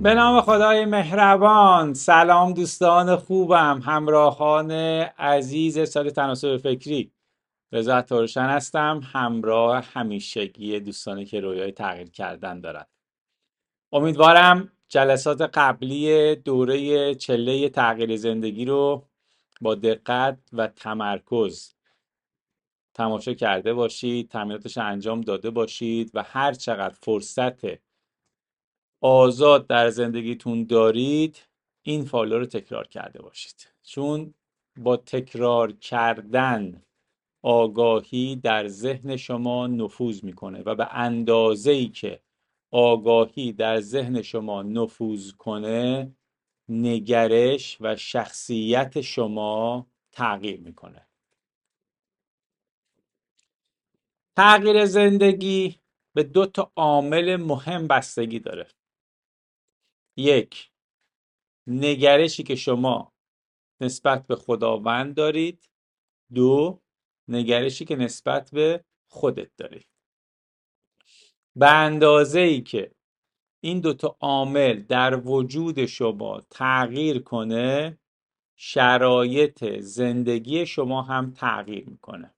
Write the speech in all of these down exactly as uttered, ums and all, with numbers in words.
به نام خدای مهربان. سلام دوستان خوبم، همراهان عزیز سال تناسب فکری. رضا ترشن هستم، همراه همیشگی دوستانی که رویای تغییر کردن دارن. امیدوارم جلسات قبلی دوره چله تغییر زندگی رو با دقت و تمرکز تماشا کرده باشید، تمریناتش انجام داده باشید و هر چقدر فرصت آزاد در زندگیتون دارید این فالو رو تکرار کرده باشید، چون با تکرار کردن آگاهی در ذهن شما نفوذ میکنه و به اندازه‌ای که آگاهی در ذهن شما نفوذ کنه نگرش و شخصیت شما تغییر میکنه. تغییر زندگی به دو تا عامل مهم بستگی داره. یک، نگرشی که شما نسبت به خداوند دارید. دو، نگرشی که نسبت به خودت دارید. به اندازه ای که این دوتا عامل در وجود شما تغییر کنه شرایط زندگی شما هم تغییر میکنه.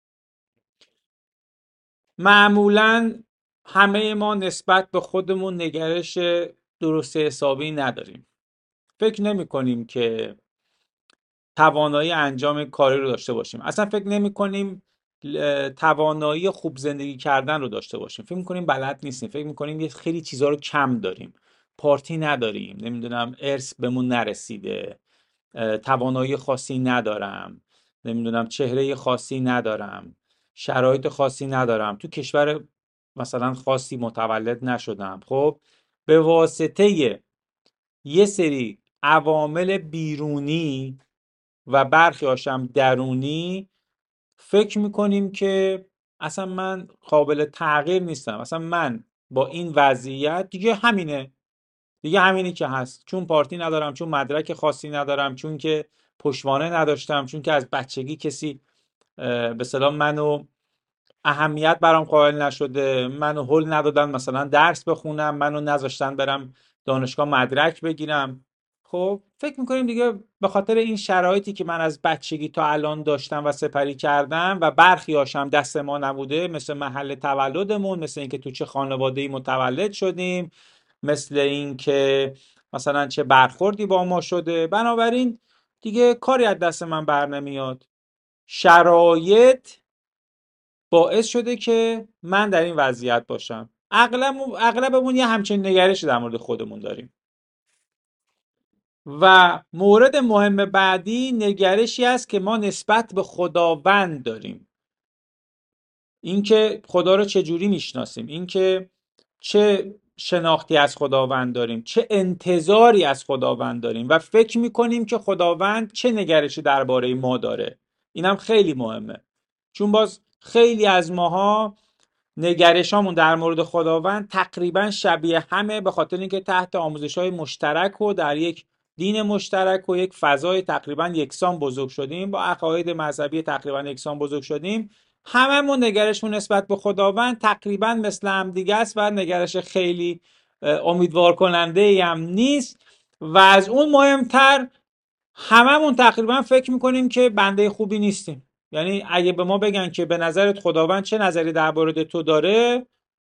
معمولا همه ما نسبت به خودمون نگرش درست حسابی نداریم. فکر نمی کنیم که توانایی انجام کاری رو داشته باشیم. اصلا فکر نمی کنیم توانایی خوب زندگی کردن رو داشته باشیم. فکر میکنیم بلد نیستیم. فکر میکنیم یه خیلی چیزها رو کم داریم. پارتی نداریم، نمیدونم ارث بهمون نرسیده، توانایی خاصی ندارم، نمیدونم چهره خاصی ندارم، شرایط خاصی ندارم، تو کشور مثلا خاصی متولد نشدم. خب به واسطه یه سری عوامل بیرونی و برخی هاشم درونی فکر میکنیم که اصلا من قابل تغییر نیستم، اصلا من با این وضعیت دیگه همینه دیگه همینی که هست، چون پارتی ندارم، چون مدرک خاصی ندارم، چون که پشتوانه نداشتم، چون که از بچگی کسی به اصطلاح منو اهمیت برام قائل نشده، منو هول ندادن مثلا درس بخونم، منو نذاشتن برم دانشگاه مدرک بگیرم. خب فکر میکنیم دیگه به خاطر این شرایطی که من از بچگی تا الان داشتم و سپری کردم و برخی هاشم دست ما نبوده، مثل محل تولدمون، مثل اینکه تو چه خانواده‌ای متولد شدیم، مثل اینکه مثلا چه برخوردی با ما شده، بنابراین دیگه کاری از دست من بر نمیاد. شرایط باعث شده که من در این وضعیت باشم. اغلب اغلبمون یه همچین نگرشی در مورد خودمون داریم. و مورد مهم بعدی نگرشی است که ما نسبت به خداوند داریم. اینکه خدا رو چجوری میشناسیم، اینکه چه شناختی از خداوند داریم، چه انتظاری از خداوند داریم و فکر میکنیم که خداوند چه نگرشی درباره ما داره. اینم خیلی مهمه، چون باز خیلی از ماها نگرشامون در مورد خداوند تقریبا شبیه همه، به خاطر اینکه تحت آموزش‌های مشترک و در یک دین مشترک و یک فضای تقریبا یکسان بزرگ شدیم، با عقاید مذهبی تقریبا یکسان بزرگ شدیم. هممون نگرشمون نسبت به خداوند تقریبا مثل هم دیگه است و نگرش خیلی امیدوار کننده ای هم نیست. و از اون مهمتر هممون تقریبا فکر میکنیم که بنده خوبی نیستیم. یعنی اگه به ما بگن که به نظرت خداوند چه نظری درباره تو داره،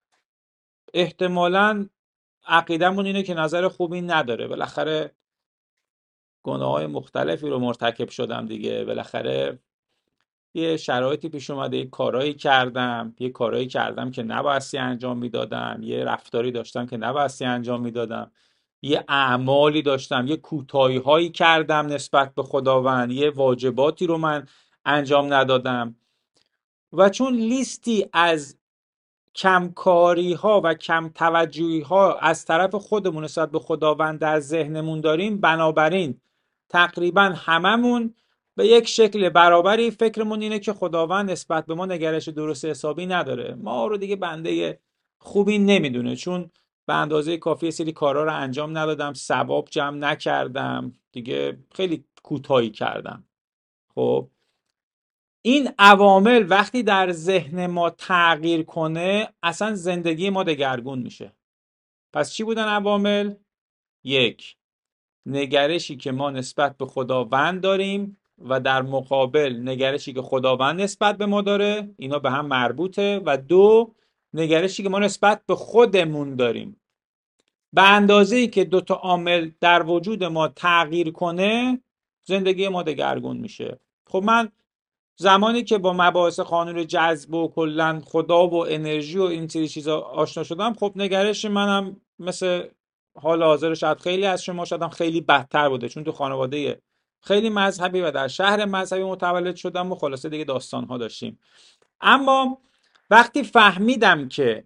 احتمالاً عقیدمون اینه که نظر خوبی نداره. بالاخره گناه‌های مختلفی رو مرتکب شدم دیگه، بالاخره یه شرایطی پیش اومده، یه کارایی کردم، یه کارایی کردم که نبایستی انجام میدادم، یه رفتاری داشتم که نبایستی انجام میدادم، یه اعمالی داشتم، یه کوتاهی‌هایی کردم نسبت به خداوند، یه واجباتی رو من انجام ندادم. و چون لیستی از کمکاری ها و کم توجهی ها از طرف خودمون نسبت به خداوند در ذهنمون داریم، بنابراین تقریبا هممون به یک شکل برابری فکرمون اینه که خداوند نسبت به ما نگرش درست حسابی نداره، ما رو دیگه بنده خوبی نمیدونه، چون به اندازه کافی سری کارا رو انجام ندادم، ثواب جمع نکردم دیگه، خیلی کوتاهی کردم. خب این عوامل وقتی در ذهن ما تغییر کنه اصلا زندگی ما دگرگون میشه. پس چی بودن عوامل؟ یک، نگرشی که ما نسبت به خداوند داریم و در مقابل نگرشی که خداوند نسبت به ما داره، اینا به هم مربوطه. و دو، نگرشی که ما نسبت به خودمون داریم. به اندازه‌ای که دو تا عامل در وجود ما تغییر کنه، زندگی ما دگرگون میشه. خب من زمانی که با مباحث قانون جذب و کلا خدا و انرژی و این سری چیزا آشنا شدم، خب نگرش منم مثل حال حاضر شاید خیلی از شما شدم خیلی بدتر بوده، چون تو خانواده خیلی مذهبی و در شهر مذهبی متولد شدم و خلاصه دیگه داستان‌ها داشتیم. اما وقتی فهمیدم که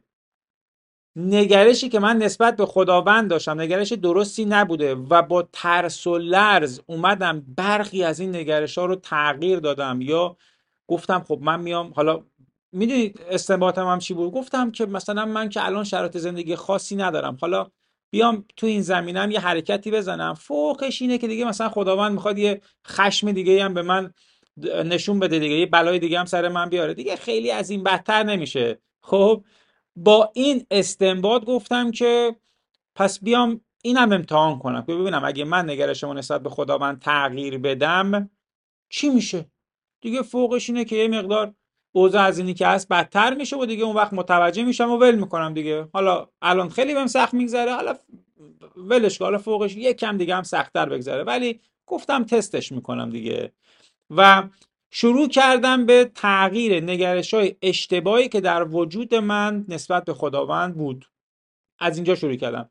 نگرشی که من نسبت به خداوند داشتم نگرش درستی نبوده و با ترس و لرز اومدم برخی از این نگرش ها رو تغییر دادم، یا گفتم خب من میام، حالا میدونید استنباطم هم چی بود؟ گفتم که مثلا من که الان شرایط زندگی خاصی ندارم، حالا بیام تو این زمینم یه حرکتی بزنم، فوقش اینه که دیگه مثلا خداوند میخواد یه خشم دیگه هم به من نشون بده دیگه، یه بلای دیگه هم سر من بیاره دیگه، خیلی از این بدتر نمیشه. خب با این استنباط گفتم که پس بیام اینم امتحان کنم که ببینم اگه من نگرشمو نسبت به خداوند تغییر بدم چی میشه. دیگه فوقش اینه که یه مقدار اوضاع از اینی که هست بدتر میشه و دیگه اون وقت متوجه میشم و ول میکنم دیگه. حالا الان خیلی بهم سخت میگذره، حالا ولش کن، حالا فوقش یک کم دیگه هم سخت‌تر بگذره، ولی گفتم تستش میکنم دیگه. و شروع کردم به تغییر نگرش‌های اشتباهی که در وجود من نسبت به خداوند بود. از اینجا شروع کردم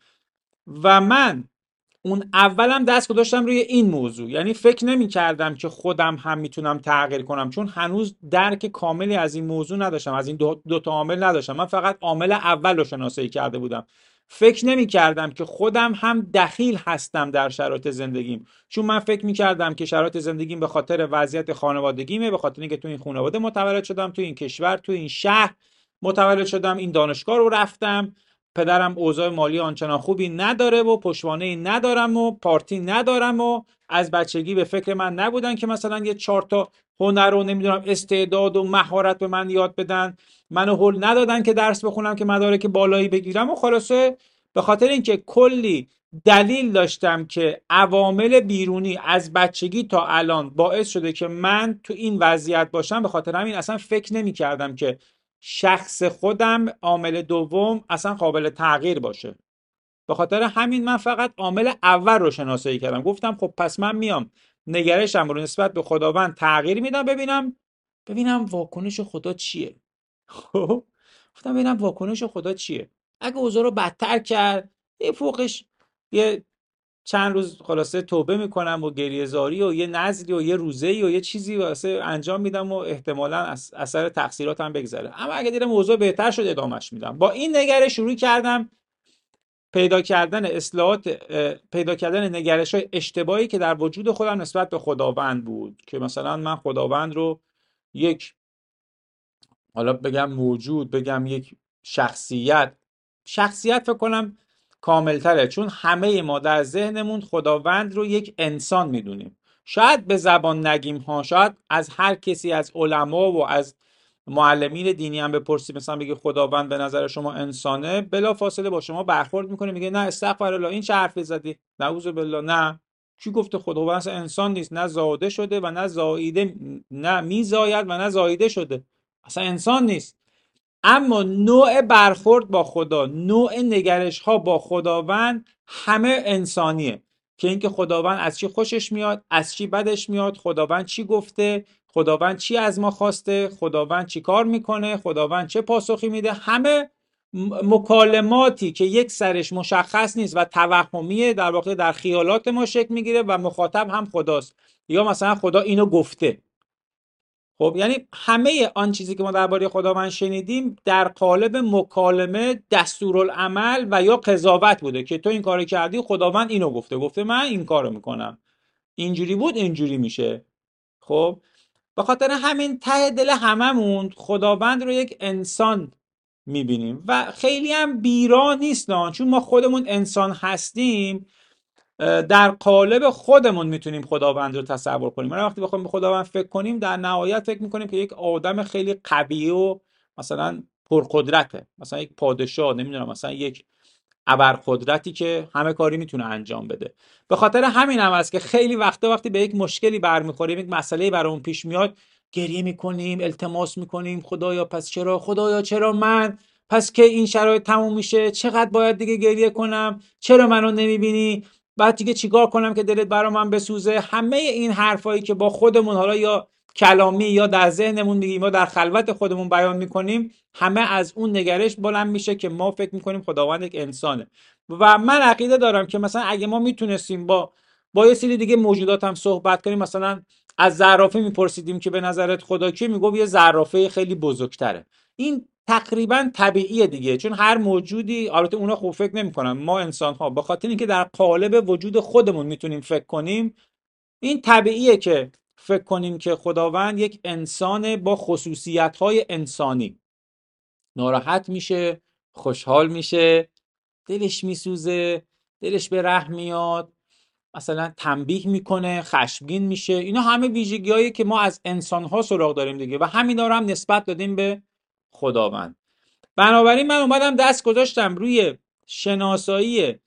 و من اون اولم دست گذاشتم روی این موضوع، یعنی فکر نمی کردم که خودم هم میتونم تغییر کنم، چون هنوز درک کاملی از این موضوع نداشتم، از این دو, دو تا عامل نداشتم. من فقط عامل اول رو شناسایی کرده بودم. فکر نمی کردم که خودم هم دخیل هستم در شرایط زندگیم، چون من فکر می کردم که شرایط زندگیم به خاطر وضعیت خانوادگیمه، به خاطر اینکه تو این خانواده متولد شدم، تو این کشور، تو این شهر متولد شدم، این دانشگاه رو رفتم، پدرم اوضاع مالی آنچنان خوبی نداره و پشتوانه‌ای ندارم و پارتی ندارم و از بچگی به فکر من نبودن که مثلا یه چهار تا هنر رو نمیدونم استعداد و مهارت به من یاد بدن، منو هول ندادن که درس بخونم که مدارک بالایی بگیرم. و خلاصه به خاطر اینکه کلی دلیل داشتم که عوامل بیرونی از بچگی تا الان باعث شده که من تو این وضعیت باشم، به خاطر همین اصلا فکر نمی کردم که شخص خودم عامل دوم اصلا قابل تغییر باشه. به خاطر همین من فقط عامل اول رو شناسایی کردم. گفتم خب پس من میام نگرشم رو نسبت به خداوند تغییر میدم، ببینم ببینم واکنش خدا چیه. خب گفتم ببینم واکنش خدا چیه. اگه اوضاع رو بدتر کرد، یه فوقش یه چند روز خلاصه توبه میکنم و گریه زاری و یه نذری و یه روزه‌ای و یه چیزی واسه انجام میدم و احتمالاً از اثر تقصیراتم بگذره. اما اگه دیدم موضوع بهتر شد ادامهش میدم. با این نگرش شروع کردم پیدا کردن اصلاحات، پیدا کردن نگرش‌های اشتباهی که در وجود خودم نسبت به خداوند بود، که مثلا من خداوند رو یک، حالا بگم موجود، بگم یک شخصیت، شخصیت فکر کنم کاملتره، چون همه ما در ذهنمون خداوند رو یک انسان میدونیم. شاید به زبان نگیم ها، شاید از هر کسی از علما و از معلمین دینی هم بپرسید، مثلا بگه خداوند به نظر شما انسانه، بلا فاصله با شما برخورد میکنه، میگه نه استغفر الله، این چه حرفی زدی، نعوذ بالله، نه، کی گفته خداوند انسان نیست، نه زاده شده و نه زاییده، نه میزاید و نه زاییده شده، اصلا انسان نیست. اما نوع برخورد با خدا، نوع نگرش ها با خداوند همه انسانیه، که اینکه خداوند از چی خوشش میاد، از چی بدش میاد، خداوند چی گفته، خداوند چی از ما خواسته، خداوند چی کار میکنه، خداوند چه پاسخی میده، همه مکالماتی که یک سرش مشخص نیست و توهمیه، در واقع در خیالات ما شکل میگیره و مخاطب هم خداست، یا مثلا خدا اینو گفته. خب یعنی همه آن چیزی که ما درباره خداوند شنیدیم در قالب مکالمه، دستورالعمل و یا قضاوت بوده که تو این کارو کردی، خداوند اینو گفته، گفته من این کارو میکنم، اینجوری بود اینجوری میشه. خب به خاطر همین ته دل هممون خداوند رو یک انسان میبینیم و خیلی هم بیرا نیست، چون ما خودمون انسان هستیم، در قالب خودمون میتونیم خداوند رو تصور کنیم. ما وقتی بخوایم به خداوند فکر کنیم، در نهایت فکر میکنیم که یک آدم خیلی قوی و مثلا پرقدرته، مثلا یک پادشاه، نمیدونم، مثلا یک ابرقدرتی که همه کاری میتونه انجام بده. به خاطر همین هم است که خیلی وقتا وقتی به یک مشکلی برمیخوریم، یک مسئله برامون پیش میاد، گریه میکنیم، التماس میکنیم، خدایا پس چرا، خدایا چرا من، پس که این شرایط تموم میشه، چقدر باید دیگه گریه کنم، چرا منو نمیبینی، بعد دیگه چیکار کنم که دلت برا من بسوزه. همه این حرفایی که با خودمون حالا یا کلامی یا در ذهنمون میگیم یا در خلوت خودمون بیان میکنیم، همه از اون نگرش بلند میشه که ما فکر میکنیم خداوند یک انسانه. و من عقیده دارم که مثلا اگه ما میتونستیم با با یه سری دیگه موجودات هم صحبت کنیم، مثلا از زرافه میپرسیدیم که به نظرت خدا کیه، میگفت یه زرافه خیلی بزرگتره. این تقریبا طبیعیه دیگه، چون هر موجودی، البته اونا خوب فکر نمیکنن، ما انسان ها به خاطر اینکه در قالب وجود خودمون میتونیم فکر کنیم، این طبیعیه که فکر کنیم که خداوند یک انسان با خصوصیت‌های انسانی، ناراحت میشه، خوشحال میشه، دلش میسوزه، دلش به رحم میاد، مثلا تنبیه میکنه، خشمگین میشه. اینا همه ویژگی‌هایی که ما از انسان‌ها سراغ داریم دیگه و همینا رو هم نسبت دادیم به خداوند. بنابراین من اومدم دست گذاشتم روی شناسایی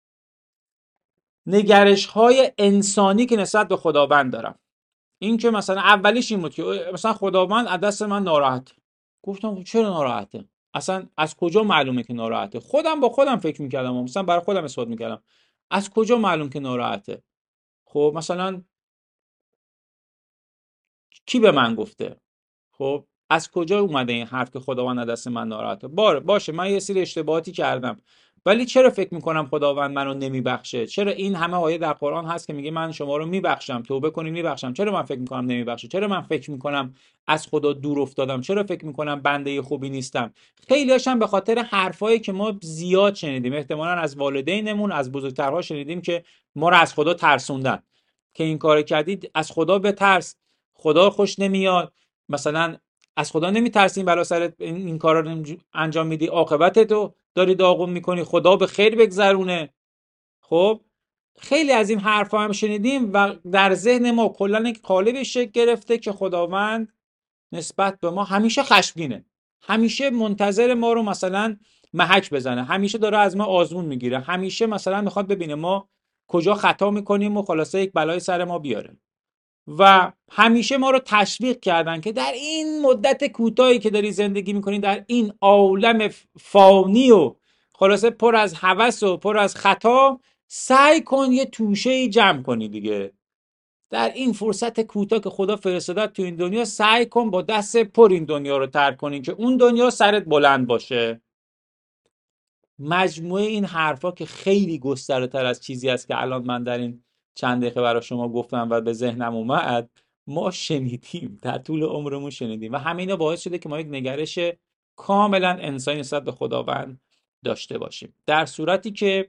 نگرش‌های انسانی که نسبت به خداوند دارم. این که مثلا اولیش این بود که مثلا خداوند از دست من ناراحت. گفتم چرا ناراحته؟ اصلا از کجا معلومه که ناراحته؟ خودم با خودم فکر میکردم، مثلا برای خودم اثبات میکردم از کجا معلوم که ناراحته؟ خب مثلا کی به من گفته؟ خب از کجا اومده این حرف که خداوند از دست من ناراحته؟ باره باشه من یه سری اشتباهاتی کردم، ولی چرا فکر میکنم خداوند منو نمیبخشه؟ چرا این همه آیه در قرآن هست که میگه من شما رو میبخشم، توبه کنید میبخشم؟ چرا من فکر میکنم نمیبخشه؟ چرا من فکر میکنم از خدا دور افتادم؟ چرا فکر میکنم بنده خوبی نیستم؟ خیلی هاشم به خاطر حرفایی که ما زیاد شنیدیم، احتمالاً از والدینمون، از بزرگترها شنیدیم که ما رو از خدا ترسوندن که این کارو کردید، از خدا بترس، خدا خوش نمیاد، مثلا از خدا نمیترسین بلا سرت این, این کارا رو انجام میدی، عاقبت تو داری داغون میکنی، خدا به خیر بگذرونه. خب خیلی از این حرفا هم شنیدیم و در ذهن ما کلا یک قالب شکل گرفته که خداوند نسبت به ما همیشه خشمگینه، همیشه منتظر ما رو مثلا محک بزنه، همیشه داره از ما آزمون میگیره، همیشه مثلا میخواد ببینه ما کجا خطا میکنیم و خلاصه یک بلای سر ما بیاره. و همیشه ما رو تشویق کردن که در این مدت کوتاهی که داری زندگی میکنی، در این عالم فانی و خلاصه پر از هوس و پر از خطا، سعی کن یه توشه جمع کنی دیگه. در این فرصت کوتاه که خدا فرستادت تو این دنیا، سعی کن با دست پر این دنیا رو ترک کنی که اون دنیا سرت بلند باشه. مجموعه این حرفا که خیلی گسترده تر از چیزی است که الان من در این چند دقیقه برای شما گفتم و به ذهنم اومد، ما شنیدیم، در طول عمرمون شنیدیم و همینا باعث شده که ما یک نگرش کاملا انسانی نسبت به خداوند داشته باشیم. در صورتی که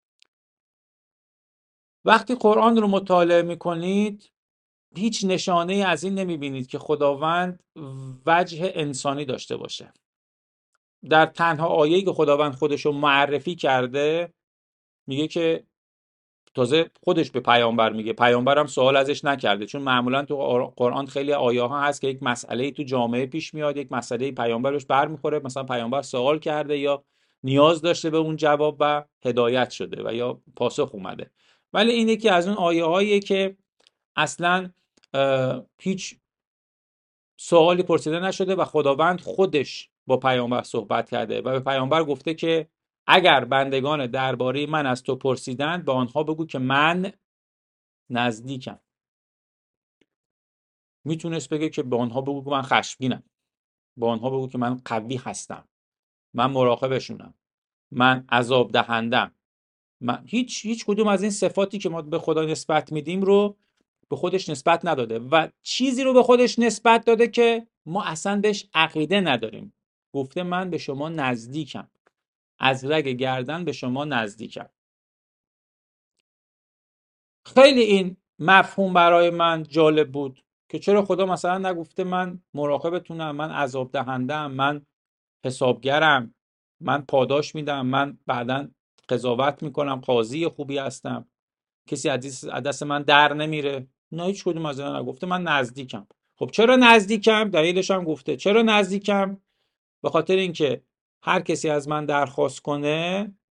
وقتی قرآن رو مطالعه میکنید، هیچ نشانه از این نمیبینید که خداوند وجه انسانی داشته باشه. در تنها آیه‌ای که خداوند خودش رو معرفی کرده میگه که تازه خودش به پیامبر میگه، پیامبرم سوال ازش نکرده، چون معمولا تو قرآن خیلی آیه ها هست که یک مسئله تو جامعه پیش میاد، یک مسئله پیامبر بهش برمیخوره، مثلا پیامبر سوال کرده یا نیاز داشته به اون جواب و هدایت شده و یا پاسخ اومده. ولی این یکی از اون آیه هاییه که اصلا هیچ سوالی پرسیده نشده و خداوند خودش با پیامبر صحبت کرده و به پیامبر گفته که اگر بندگان درباره من از تو پرسیدند، به آنها بگو که من نزدیکم. میتونست بگه که به آنها بگو که من خشمگینم، به آنها بگو که من قوی هستم، من مراقبشونم، من عذاب دهندم. من هیچ هیچ کدوم از این صفاتی که ما به خدا نسبت میدیم رو به خودش نسبت نداده و چیزی رو به خودش نسبت داده که ما اصلا بهش عقیده نداریم. گفته من به شما نزدیکم، از رگ گردن به شما نزدیکم. خیلی این مفهوم برای من جالب بود که چرا خدا مثلا نگفته من مراقبتونم، من عذاب دهندم، من حسابگرم، من پاداش میدم، من بعداً قضاوت میکنم، قاضی خوبی هستم، کسی از دست من در نمیره. نه، هیچ کدوم از اینا نگفته. من نزدیکم. خب چرا نزدیکم؟ دلیلش هم گفته. چرا نزدیکم؟ به خاطر اینکه هر کسی از من درخواست کنه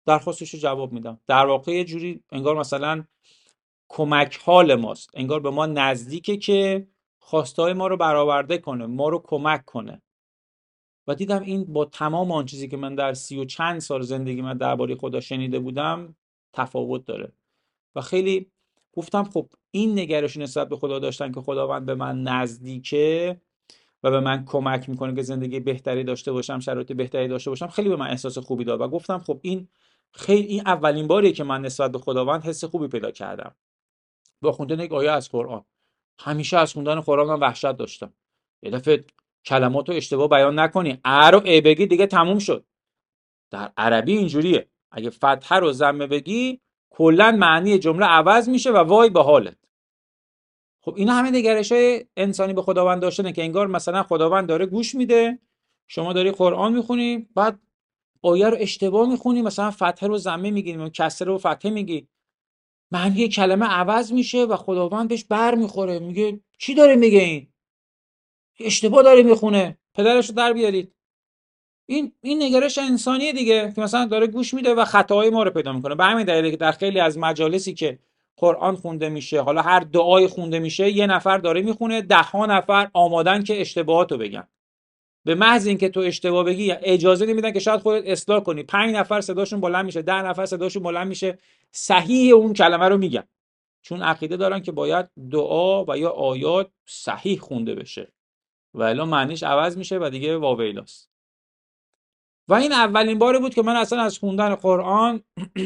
درخواستش رو جواب میدم. در واقع یه جوری انگار مثلا کمک حال ماست، انگار به ما نزدیکه که خواستهای ما رو برآورده کنه، ما رو کمک کنه. و دیدم این با تمام آن چیزی که من در سی و چند سال زندگی من درباره خدا شنیده بودم تفاوت داره. و خیلی گفتم خب این نگرش نسبت به خدا داشتن که خداوند به من نزدیکه و به من کمک میکنه که زندگی بهتری داشته باشم، شرایط بهتری داشته باشم، خیلی به من احساس خوبی داد. و گفتم خب این خیلی این اولین باریه که من نسبت به خداوند حس خوبی پیدا کردم با خوندن یک آیه از قرآن. همیشه از خوندن قرآن من وحشت داشتم. یه دفعه کلماتو اشتباه بیان نکنی، ا رو ا بگی دیگه تموم شد. در عربی اینجوریه، اگه فتحه رو ضمه بگی کلا معنی جمله عوض میشه و وای به حالت. خب اینا همه نگرش‌های انسانی به خداوند داشتنه که انگار مثلا خداوند داره گوش میده، شما داری قرآن میخونی، بعد آیه رو اشتباه میخونی، مثلا فتحه رو ضمه میگی، کسره رو فتحه میگی، معنی کلمه عوض میشه و خداوند بهش بر میخوره، میگه چی داره میگه این؟ اشتباه داره میخونه، پدرش رو در بیارید. این این نگرش انسانیه دیگه که مثلا داره گوش میده و خطاهای ما رو پیدا میکنه. به همین دلیله که در خیلی از مجالسی که قرآن خونده میشه، حالا هر دعای خونده میشه، یه نفر داره میخونه، ده ها نفر آمادن که اشتباهاتو بگن. به محض اینکه تو اشتباه بگی اجازه نمیدن که شاید خودت اصلاح کنی. پنج نفر صداشون بلند میشه، ده نفر صداشون بلند میشه، صحیح اون کلمه رو میگن، چون عقیده دارن که باید دعا و یا آیات صحیح خونده بشه و الا معنیش عوض میشه و دیگه واویلاست. و این اولین باری بود که من اصلا از خوندن قرآن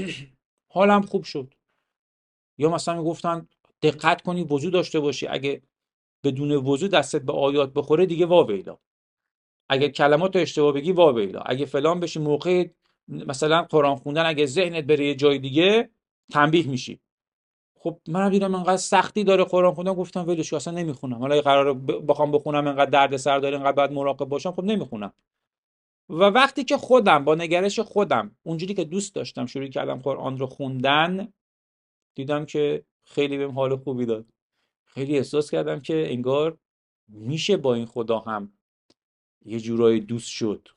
حالم خوب شد. یا مثلا میگفتن دقت کنی وضو داشته باشی، اگه بدون وضو دستت به آیات بخوره دیگه واویلا، اگه کلمات رو اشتباه بگی واویلا، اگه فلان بشی موقع مثلا قرآن خوندن اگه ذهنت بره یه جای دیگه تنبیه میشی. خب منم دیدم انقدر سختی داره قرآن خوندن، گفتم ولش کن اصلا نمیخونم. حالا قراره بخوام بخونم انقدر دردسر داره، انقدر باید مراقب باشم، خب نمیخونم. و وقتی که خودم با نگرش خودم اونجوری که دوست داشتم شروع کردم قرآن رو خوندن، دیدم که خیلی بهم حال خوبی داد. خیلی احساس کردم که انگار میشه با این خدا هم یه جورایی دوست شد.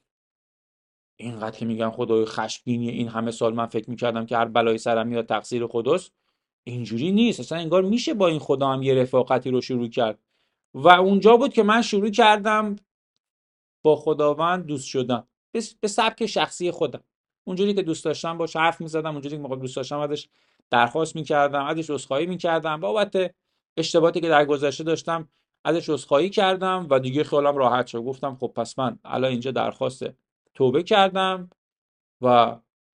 اینقدر که میگن خدای خشمگینی، این همه سال من فکر میکردم که هر بلایی سرم میاد تقصیر خداست، اینجوری نیست. اصلا انگار میشه با این خدا هم یه رفاقتی رو شروع کرد. و اونجا بود که من شروع کردم با خداوند دوست شدن به سبک شخصی خودم، اونجوری که دوست داشتم باش حرف میزدم، اونجوری که موقع دوست داشتم ازش درخواست میکردم، ازش عذرخواهی میکردم، بابت اشتباهاتی که در گذشته داشتم ازش عذرخواهی کردم و دیگه خیالم راحت شد. گفتم خب پس من الان اینجا درخواست توبه کردم و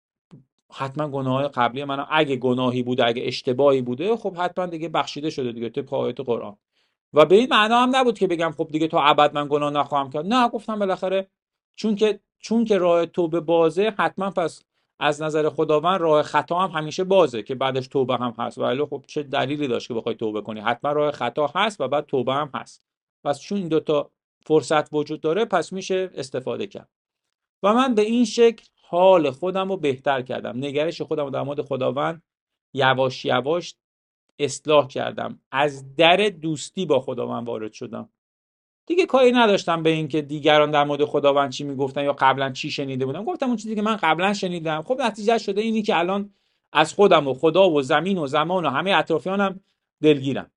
حتما گناههای قبلی منم اگه گناهی بوده، اگه اشتباهی بوده، خب حتما دیگه بخشیده شده دیگه طبق آیات قرآن. و به این معنا هم نبود که بگم خب دیگه تا ابد من گناه نخواهم کرد. نه، گفتم بالاخره چون که چون که راه توبه بازه، حتما پس از نظر خداوند راه خطا هم همیشه بازه که بعدش توبه هم هست. ولی خب چه دلیلی داشت که بخوای توبه کنی؟ حتما راه خطا هست و بعد توبه هم هست. پس چون این دوتا فرصت وجود داره، پس میشه استفاده کرد. و من به این شکل حال خودم رو بهتر کردم، نگرش خودم رو در مورد خداوند یواش یواش اصلاح کردم، از در دوستی با خداوند وارد شدم. دیگه کاری نداشتم به این که دیگران در مورد خداوند چی میگفتن یا قبلا چی شنیده بودم. گفتم اون چیزی که من قبلا شنیدم، خب نتیجه شده اینی که الان از خودم و خدا و زمین و زمان و همه اطرافیانم دلگیرم.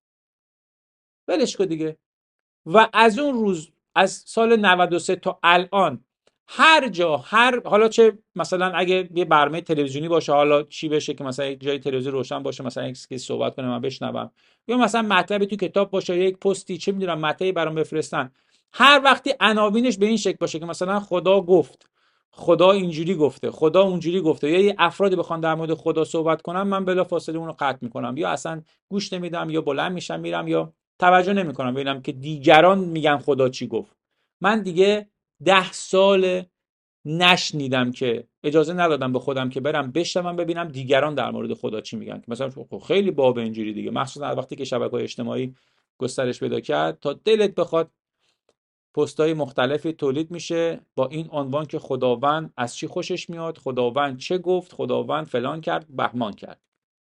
ولش کن دیگه. و از اون روز، از سال نود و سه تا الان، هر جا، هر حالا چه مثلا اگه یه برنامه تلویزیونی باشه، حالا چی بشه که مثلا یک جای تلویزیون روشن باشه، مثلا یک کسی صحبت کنه من بشنوم، یا مثلا مطلبی تو کتاب باشه، یک پستی چه میدونم مطلبی برام بفرستن، هر وقتی عناوینش به این شکل باشه که مثلا خدا گفت، خدا اینجوری گفته، خدا اونجوری گفته، یا یه افرادی بخوان در مورد خدا صحبت کنن، من بلافاصله اون رو قطع میکنم، یا اصلا گوش نمیدم، یا بلند میشم میرم، یا توجه نمیکنم ببینم که دیگران میگن خدا چی گفت. من دیگه ده سال نشنیدم که اجازه ندادم به خودم که برم بشنوم ببینم دیگران در مورد خدا چی میگن. مثلا خیلی باب اینجوری دیگه، مخصوصا وقتی که شبکه‌های اجتماعی گسترش پیدا کرد، تا دلت بخواد پست‌های مختلفی تولید میشه با این عنوان که خداوند از چی خوشش میاد، خداوند چه گفت، خداوند فلان کرد، بهمان کرد.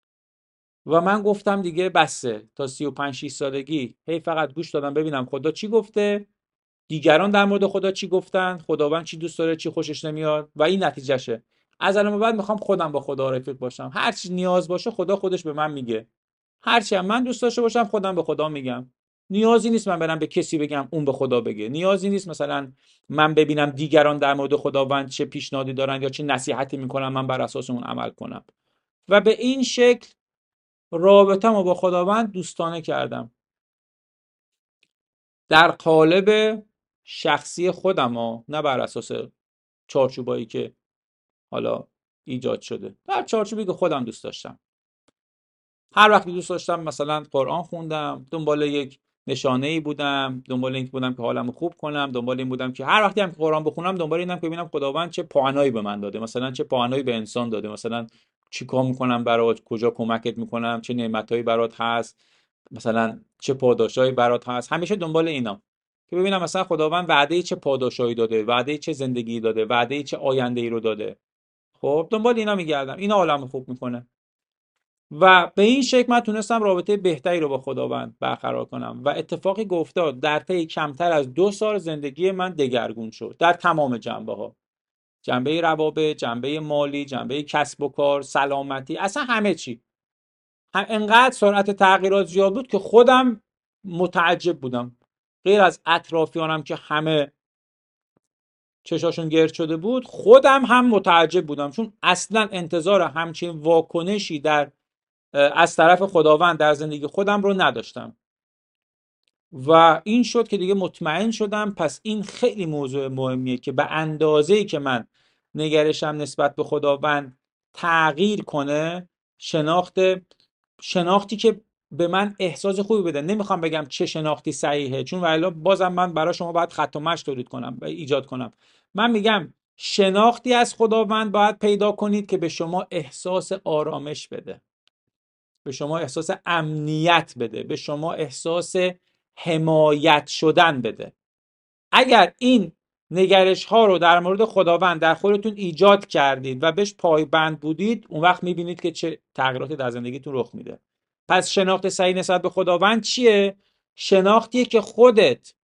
و من گفتم دیگه بسه. تا سی و پنج شش سالگی هی فقط گوش دادم ببینم خدا چی گفته، دیگران در مورد خدا چی گفتن، خداوند چی دوست داره، چی خوشش نمیاد، و این نتیجهشه. از الان به بعد میخوام خودم با خدا رفیق باشم، هر چی نیاز باشه خدا خودش به من میگه، هر چی هم من دوست داشته باشم خودم به خدا میگم. نیازی نیست من برم به کسی بگم اون به خدا بگه، نیازی نیست مثلا من ببینم دیگران در مورد خداوند چه پیشنهادی دارن یا چه نصیحتی میکنن من بر اساس اون عمل کنم. و به این شکل رابطه‌مو با خداوند دوستانه کردم در قالب شخصی خودم ها، نه بر اساس چارچوبایی که حالا ایجاد شده، در چارچوبی که خودم دوست داشتم. هر وقتی دوست داشتم مثلا قرآن خوندم، دنبال یک نشانه ای بودم، دنبال این بودم که حالمو خوب کنم، دنبال این بودم که هر وقتی هم که قرآن بخونم دنبال اینم که ببینم خداوند چه پاهنایی به من داده، مثلا چه پاهنایی به انسان داده، مثلا چیکار میکنم برات، کجا کمکت میکنم، چه نعمتایی برات هست، مثلا چه پاداشایی برات هست. همیشه دنبال اینا که ببینم مثلا خداوند وعده چه پاداشایی داده، وعده چه زندگی داده، وعده چه آینده‌ای رو داده. خب دنبال اینا میگردم، اینا حالمو خوب میکنه. و به این شکل من تونستم رابطه بهتری رو با خداوند برقرار کنم و اتفاقی که افتاد در طی کمتر از دو سال زندگی من دگرگون شد در تمام جنبه ها، جنبه روابط، جنبه مالی، جنبه کسب و کار، سلامتی، اصلا همه چی. هم انقدر سرعت تغییرات زیاد بود که خودم متعجب بودم، غیر از اطرافیانم که همه چشاشون گرد شده بود، خودم هم متعجب بودم، چون اصلا انتظار همچین واکنشی در از طرف خداوند در زندگی خودم رو نداشتم. و این شد که دیگه مطمئن شدم پس این خیلی موضوع مهمیه که به اندازه‌ای که من نگرشم نسبت به خداوند تغییر کنه، شناخت شناختی که به من احساس خوبی بده. نمیخوام بگم چه شناختی صحیحه، چون والا بازم من برای شما باید خط و مشی تولید کنم و ایجاد کنم. من میگم شناختی از خداوند باید پیدا کنید که به شما احساس آرامش بده، به شما احساس امنیت بده، به شما احساس حمایت شدن بده. اگر این نگرش ها رو در مورد خداوند در خودتون ایجاد کردید و بهش پایبند بودید، اون وقت میبینید که چه تغییراتی در زندگیتون رخ میده. پس شناخت صحیح نسبت به خداوند چیه؟ شناختیه که خودت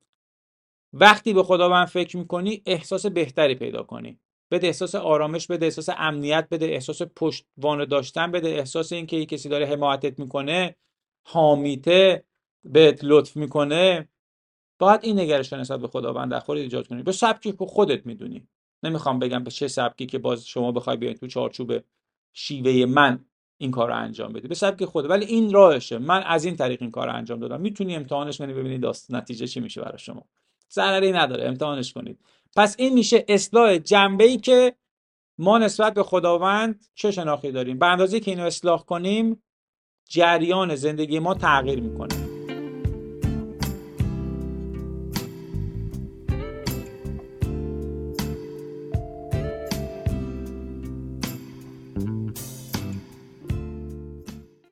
وقتی به خداوند فکر میکنی احساس بهتری پیدا کنی، بده احساس آرامش بده، احساس امنیت بده، احساس پشتوانه داشتن بده، احساس این که کسی داره حمایتت میکنه، حامیته، بهت لطف میکنه. باید این نگرش نسبت به خداوند در خودت ایجاد کنی به سبکی که خودت میدونی. نمیخوام بگم به چه سبکی که باز شما بخوای بیاید تو چارچوب شیوه من این کار رو انجام بدی، به سبک خودت، ولی این راهشه. من از این طریق این کار رو انجام دادم. میتونی امتحانش کنی ببینید داست نتیجه چی میشه برای شما، ضرری نداره، امتحانش کنید. پس این میشه اصلاح جنبه‌ای که ما نسبت به خداوند چه شناختی داریم. به اندازه‌ای که اینو اصلاح کنیم جریان زندگی ما تغییر میکنه.